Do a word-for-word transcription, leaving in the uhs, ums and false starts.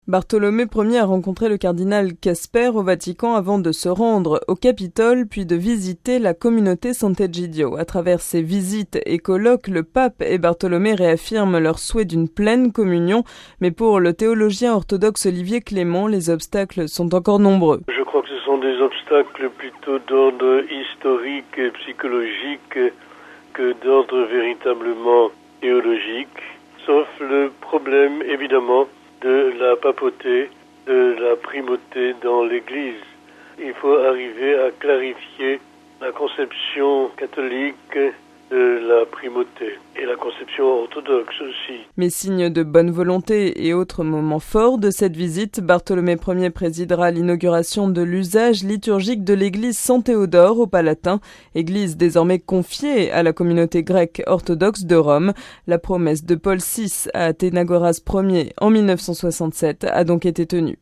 Bartholomée Ier a rencontré le cardinal Casper au Vatican avant de se rendre au Capitole, puis de visiter la communauté Sant'Egidio. À travers ses visites et colloques, le pape et Bartholomée réaffirment leur souhait d'une pleine communion. Mais pour le théologien orthodoxe Olivier Clément, les obstacles sont encore nombreux. Je crois que ce sont des obstacles plutôt d'ordre historique et psychologique que d'ordre véritablement théologique, sauf le problème évidemment de la papauté, de la primauté dans l'Église. Il faut arriver à clarifier la conception catholique de la primauté et la conception orthodoxe aussi. Mais signe de bonne volonté et autres moments forts de cette visite, Bartholomée Ier présidera l'inauguration de l'usage liturgique de l'église Saint-Théodore au Palatin, église désormais confiée à la communauté grecque orthodoxe de Rome. La promesse de Paul six à Athénagoras Ier en mille neuf cent soixante-sept a donc été tenue.